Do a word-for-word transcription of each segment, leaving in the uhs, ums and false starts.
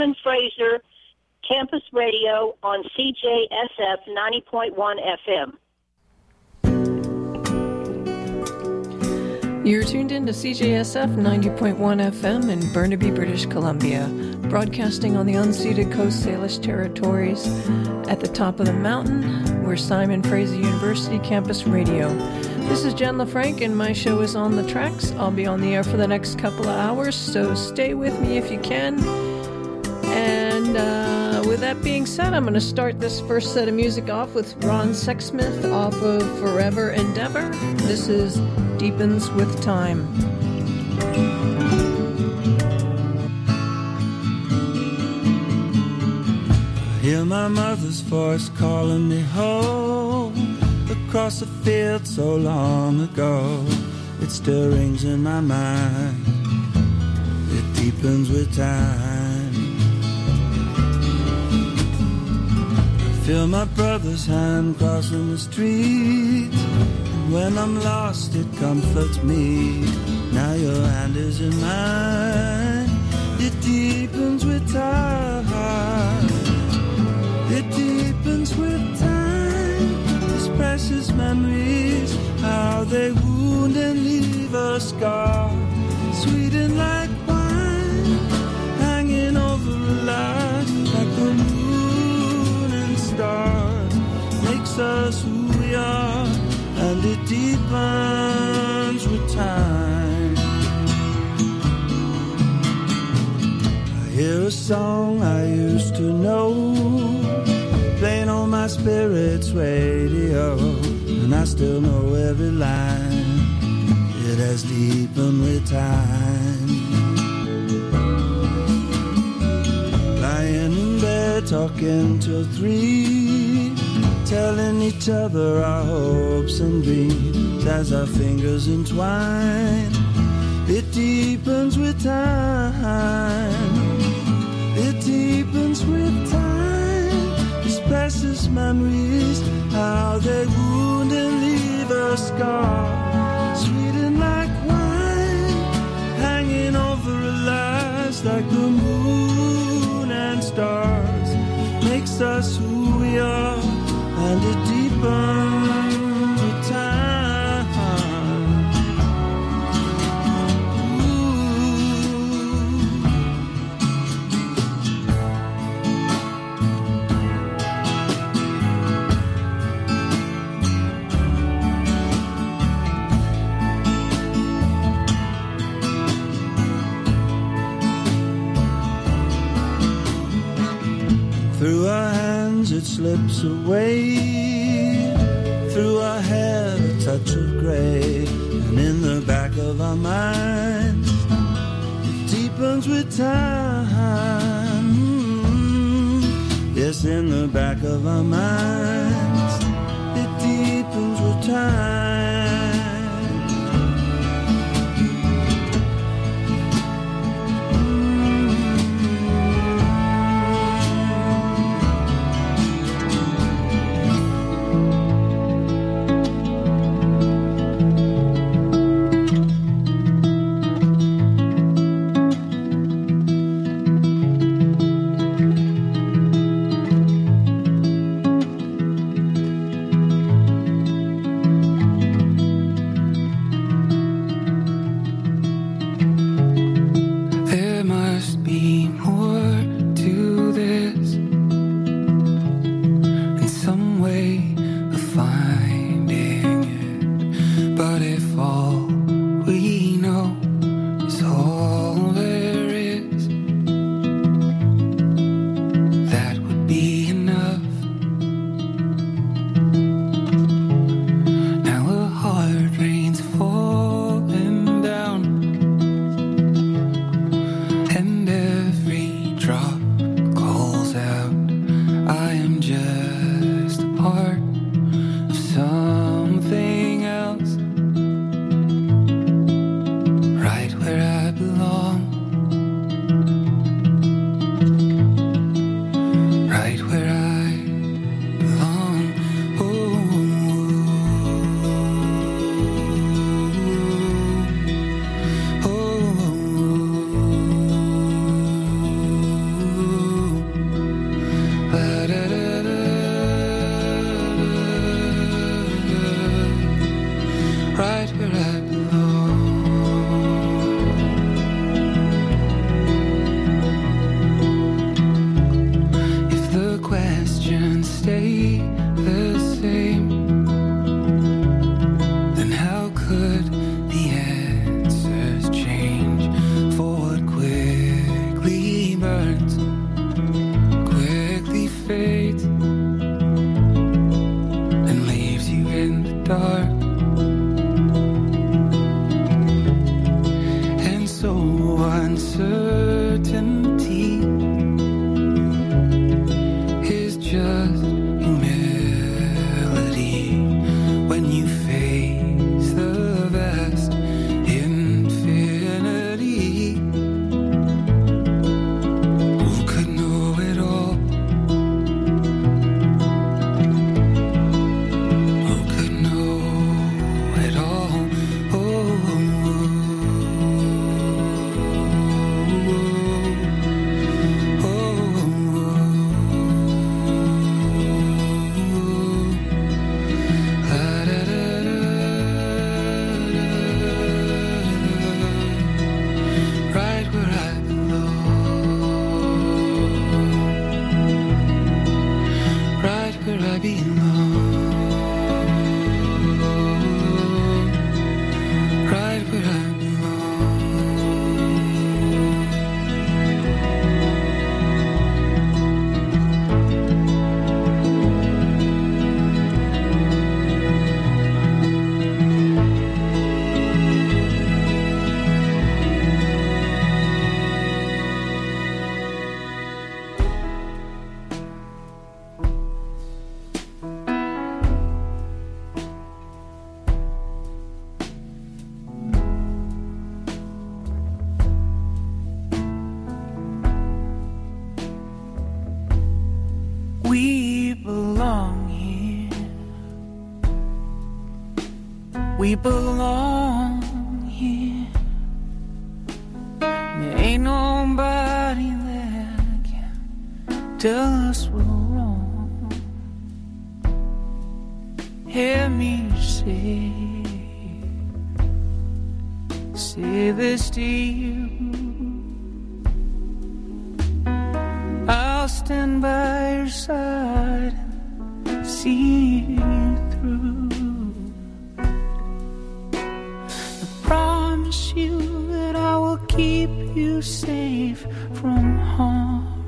Simon Fraser Campus Radio on C J S F ninety point one F M. You're tuned in to C J S F ninety point one F M in Burnaby, British Columbia, broadcasting on the unceded Coast Salish territories at the top of the mountain. We're Simon Fraser University Campus Radio. This is Jen LaFranc, and my show is On the Tracks. I'll be on the air for the next couple of hours, so stay with me if you can. And uh, with that being said, I'm going to start this first set of music off with Ron Sexsmith off of Forever Endeavor. This is Deepens with Time. I hear my mother's voice calling me home across a field so long ago. It still rings in my mind. It deepens with time. I feel my brother's hand crossing the street, and when I'm lost it comforts me. Now your hand is in mine. It deepens with time. It deepens with time. These precious memories, how they wound and leave a scar, sweetened like wine, hanging over a light, like the moon and stars, makes us who we are, and it deepens with time. I hear a song I used to know, playing on my spirit's radio, and I still know every line. It has deepened with time. Lying in bed talking till three, telling each other our hopes and dreams as our fingers entwine. It deepens with time. It deepens with time. These precious memories, how they wound and leave a scar, sweetened like wine, hanging over our lives like the moon and stars, makes us who we are, and it deepens with time. Through our hands it slips away, through our hair a touch of grey, and in the back of our minds it deepens with time. Mm-hmm. Yes, in the back of our minds it deepens with time. we belong here. There ain't nobody that can tell us we're wrong. Hear me say, say this to you. I'll stand by your side and see you through. I promise you that I will keep you safe from harm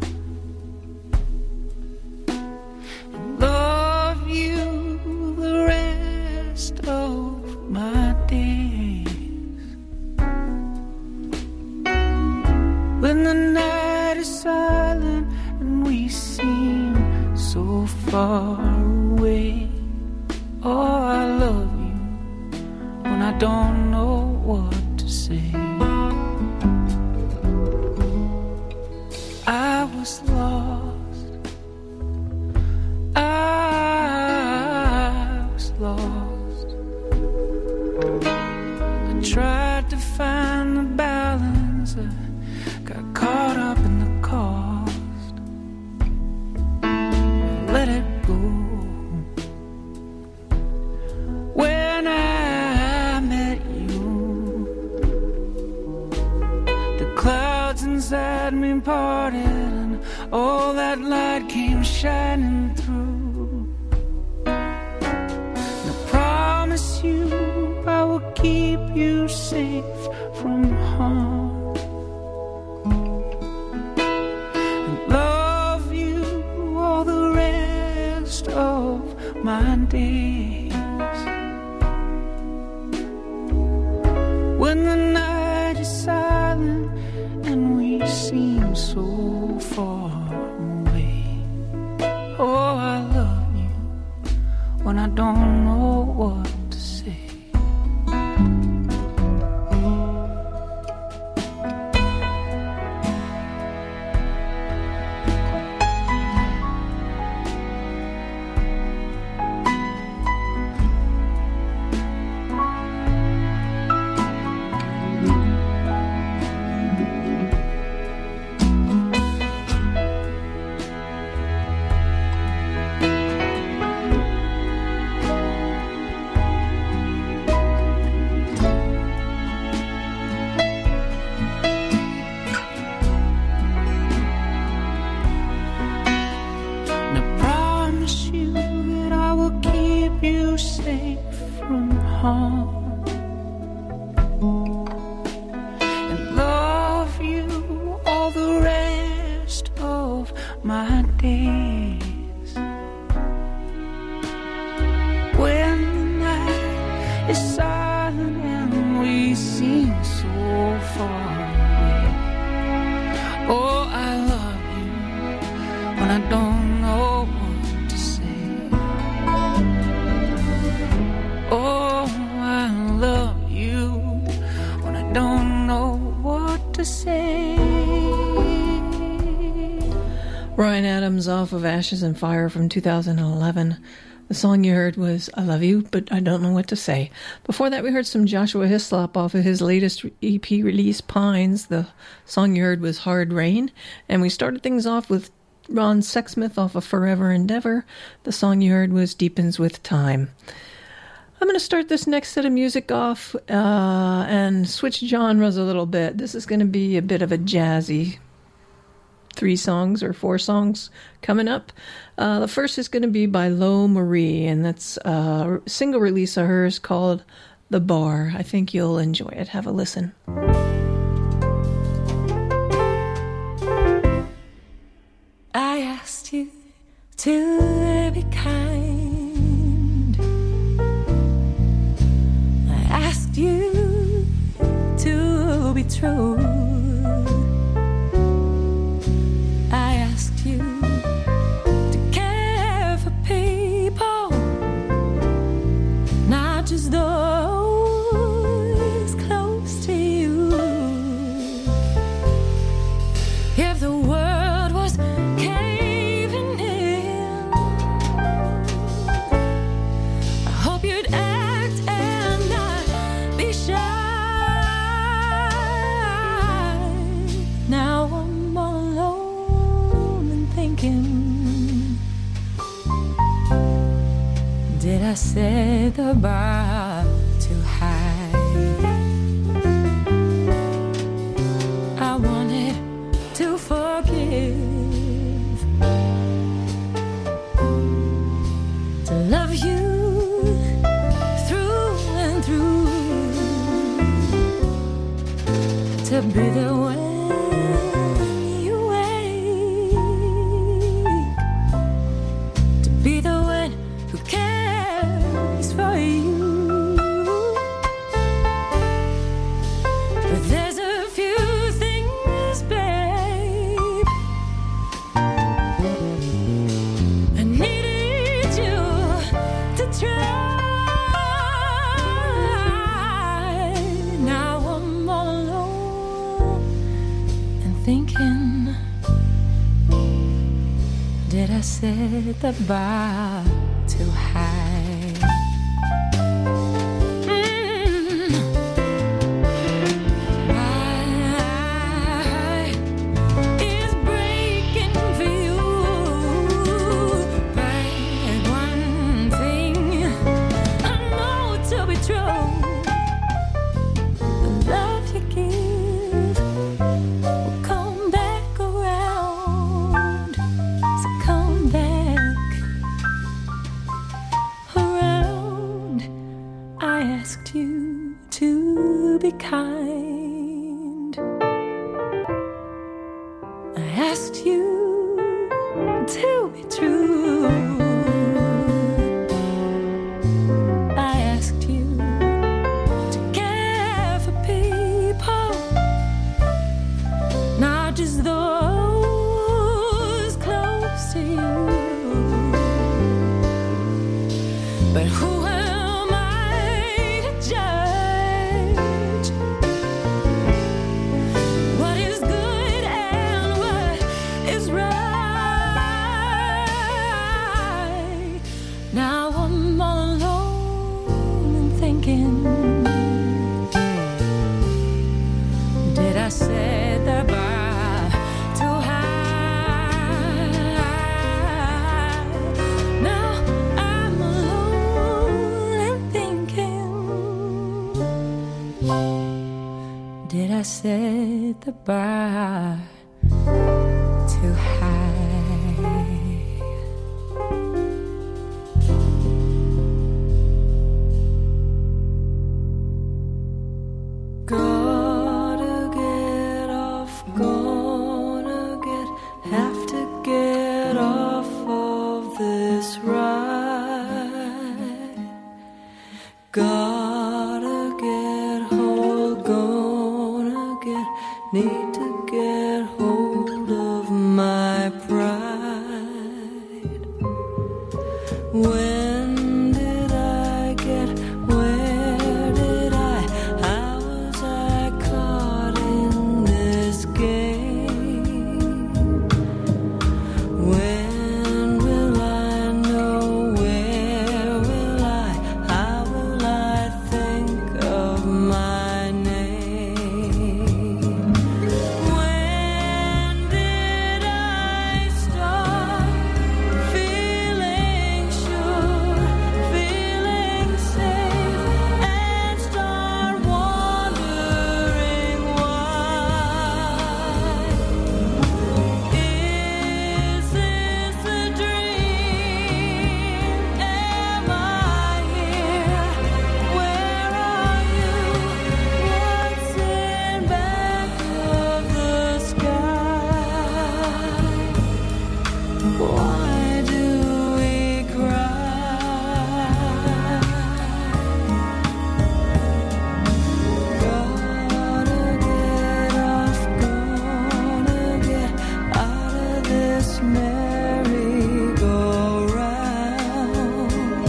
and love you the rest of my days. When the night is silent and we seem so far away, oh, I love you when I don't know what to say. I was lost, I was lost. I tried to find the balance, I got caught up in the cost. Let it go. When I met you, the clouds inside me parted and all that light came shining through. And I promise you I will keep you safe from harm and love you all the rest of my days. When the night is silent and we seem so far away, oh, I love you when I don't know what to say. Bryan Adams off of Ashes and Fire from two thousand eleven. The song you heard was I Love You, But I Don't Know What to Say. Before that, we heard some Joshua Hislop off of his latest E P release, Pines. The song you heard was Hard Rain. And we started things off with Ron Sexsmith off of Forever Endeavor. The song you heard was Deepens with Time. I'm going to start this next set of music off uh, and switch genres a little bit. This is going to be a bit of a jazzy three songs or four songs coming up. Uh, the first is going to be by Lo Marie, and that's a single release of hers called The Bar. I think you'll enjoy it. Have a listen. I asked you to be kind. I asked you to be true. I asked you to care for people, not just those close to you. If the world was caving in, I hope you'd act and not thinking, did I set the bar too high? I wanted to forgive, to love you through and through, to be the one set the bar too high. Mm. My heart is breaking for you, but one thing I know to be true: the love you give will come back around. So come back around. I asked you to be kind. I asked you to be true. I asked you to care for people, not just those close to you. But who am I to judge what is good and what is right? Now I'm all alone and thinking, did I set the bar too high? Now I'm alone and thinking, did I set the bar too high? Gotta get off, gonna get, have to get off of this ride. Gotta get hold, gonna get, need to get hold of my pride. When did I get, where did I, how was I caught in this game? When will I know, where will I, how will I think of my name? When did I start feeling sure, feeling safe, and start wondering why? Is this a dream? Am I here? Where are you? What's in back of the sky? Why do we cry? Gotta get off, gonna get out of this merry-go-round.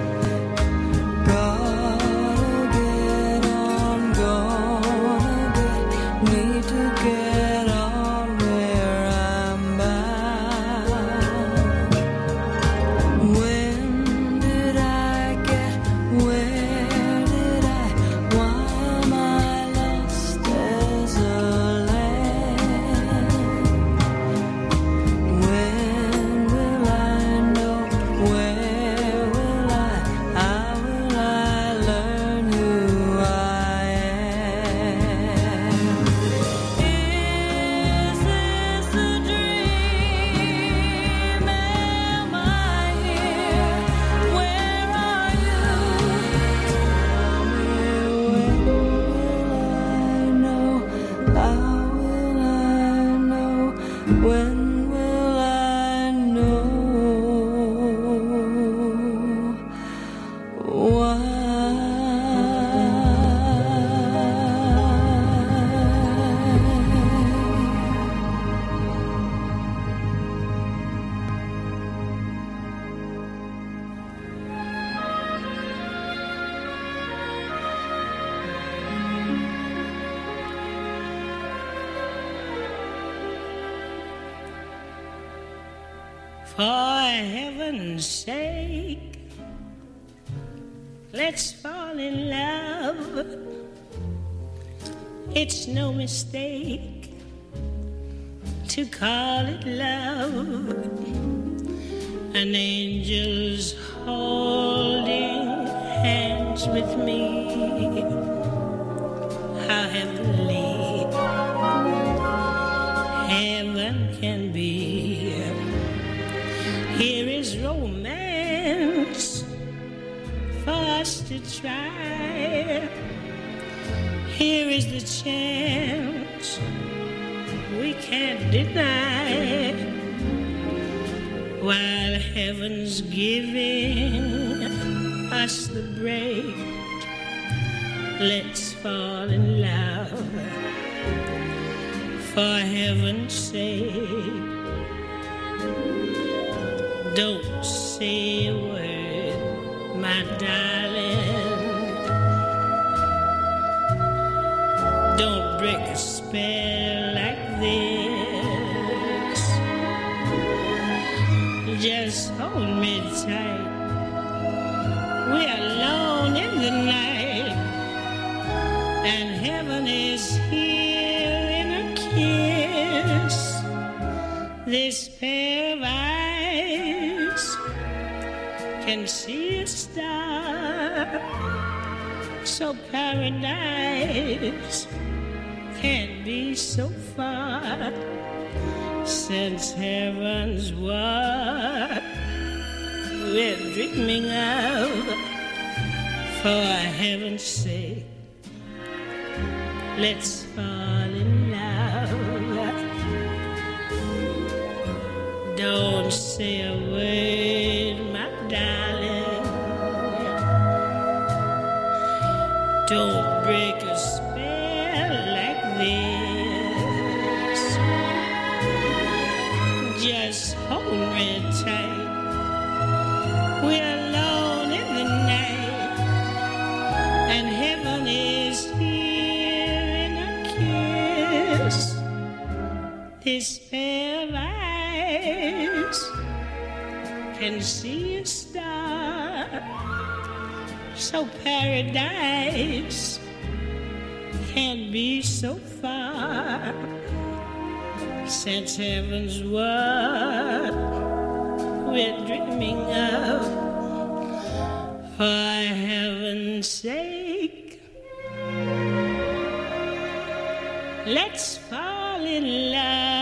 Gotta get on, gonna get, need to get on where I'm bound. When did I get, where did I, why am I lost as a lamb? When For heaven's sake, let's fall in love. It's no mistake to call it love. An angel's holding hands with me. How heavenly heaven can be. Here is romance for us to try. Here is the chance we can't deny. While heaven's giving us the break, let's fall in love. For heaven's sake, don't say a word, my darling. Don't break a spell like this. Just hold me tight. We're alone in the night, and heaven is here in a kiss. This pair of eyes can see a star, so paradise can't be so far, since heaven's what we're dreaming of. For heaven's sake, let's fall in love. Don't say a word, my darling. Don't break a spell like this. Just hold me tight. We're alone in the night, and heaven is here in a kiss. This pair of eyes can see a star, so paradise can't be so far, since heaven's what we're dreaming of. For heaven's sake, let's fall in love.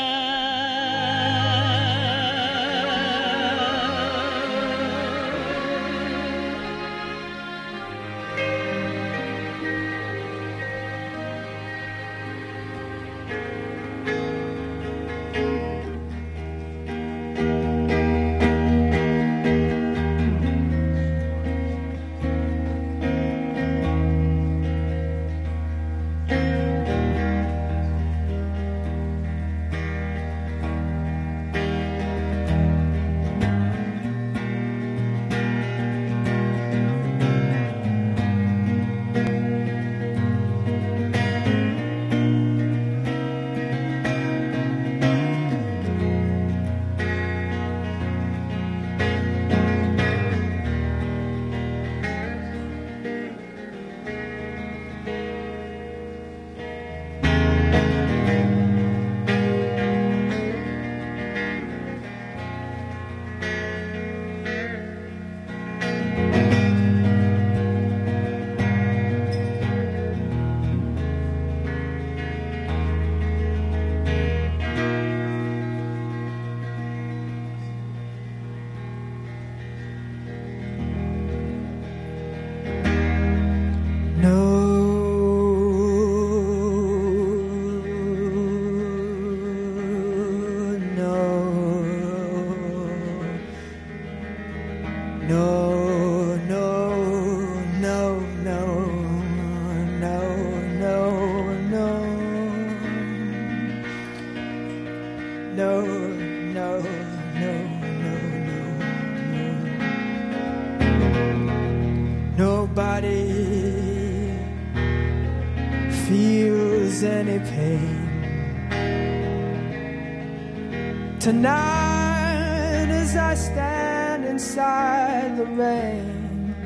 Tonight even as I stand inside the rain.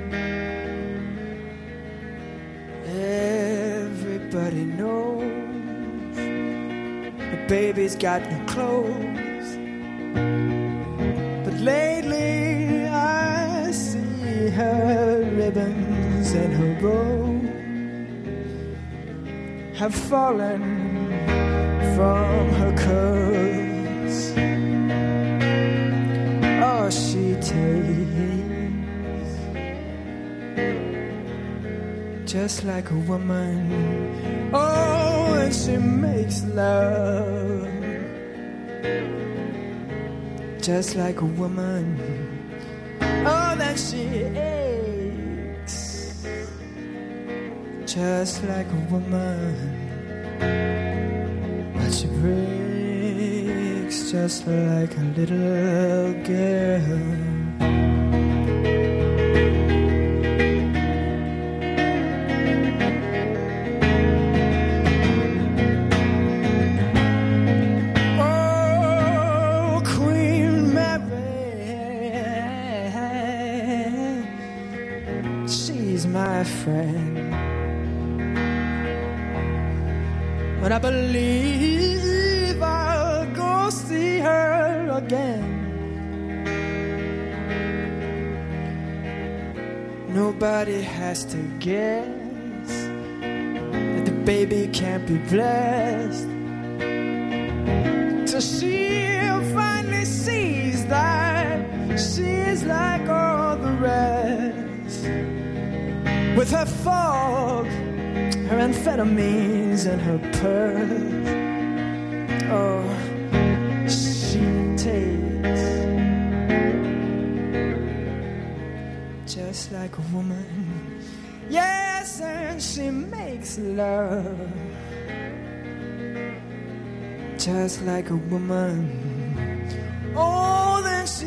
Everybody knows the baby's got no clothes, but lately I see her ribbons and her bows have fallen from her curls. Oh, she takes just like a woman. Oh, and she makes love just like a woman. Oh, then she aches just like a woman. But she breaks just like a little girl. My friend, but I believe I'll go see her again. Nobody has to guess that the baby can't be blessed till she finally sees that she's like all the rest. With her fog, her amphetamines, and her purse, oh, she takes just like a woman. Yes, and she makes love just like a woman. Oh, then she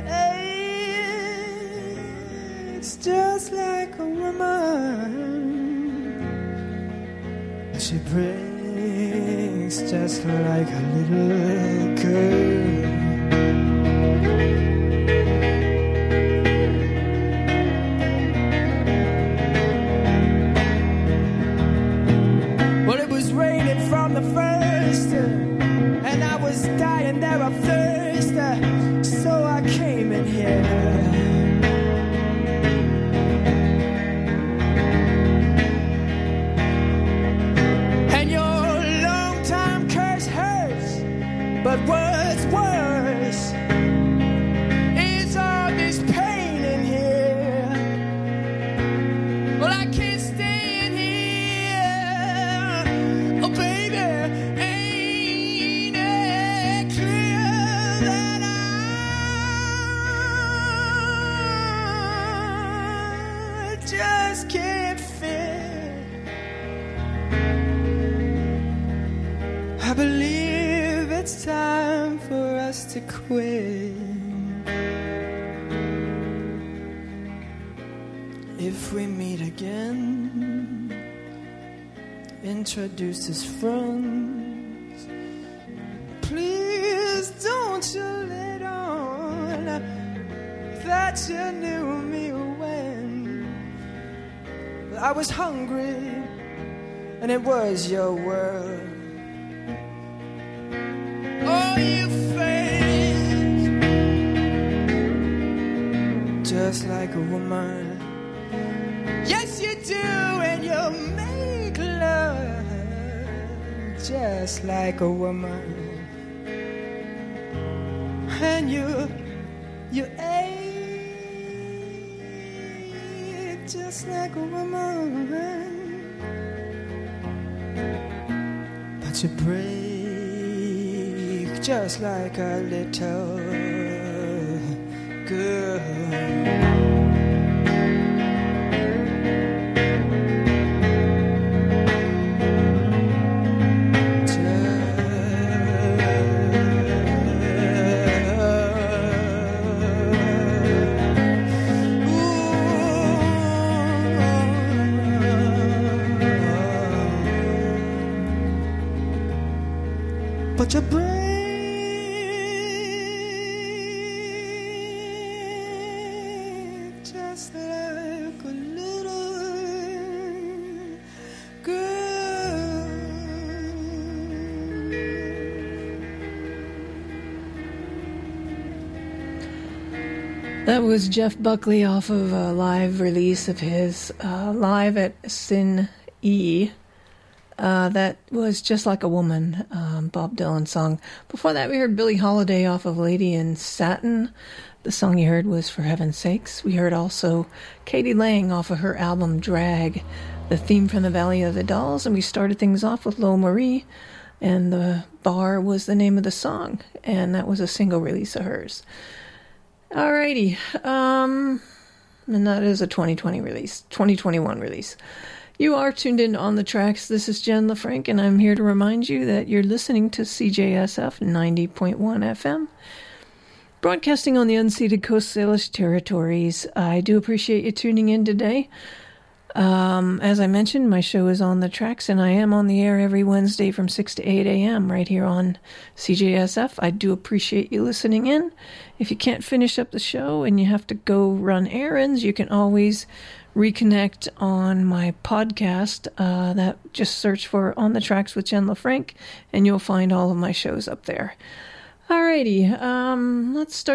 aches just like a woman. She breaks just like a little girl. Well, it was raining from the first, and I was dying there of thirst, so I came in here. But what's worse is all this pain in here. Well, I can't stay in here. Oh, baby, ain't it clear that I just can't fit? I believe it's time for us to quit. If we meet again, introduce as friends. Please don't you let on that you knew me when I was hungry and it was your world. Oh, you face just like a woman. Yes, you do, and you make love just like a woman. And you, you ache just like a woman. But you break just like a little girl. But you break just like a little girl. That was Jeff Buckley off of a live release of his uh, Live at Sin E. Uh, that was Just Like a Woman, um, Bob Dylan song. Before that, we heard Billie Holiday off of Lady in Satin. The song you heard was For Heaven's Sakes. We heard also Katie Lang off of her album Drag, the theme from the Valley of the Dolls. And we started things off with Lo Marie, and The Bar was the name of the song. And that was a single release of hers. Alrighty, um, and that is a twenty twenty release, twenty twenty-one release. You are tuned in On the Tracks. This is Jen LaFranc, and I'm here to remind you that you're listening to C J S F ninety point one F M, broadcasting on the unceded Coast Salish territories. I do appreciate you tuning in today. Um, as I mentioned, my show is On the Tracks, and I am on the air every Wednesday from six to eight a.m. right here on C J S F. I do appreciate you listening in. If you can't finish up the show and you have to go run errands, you can always reconnect on my podcast. Uh, that just search for On the Tracks with Jen LaFranc, and you'll find all of my shows up there. Alrighty, um, let's start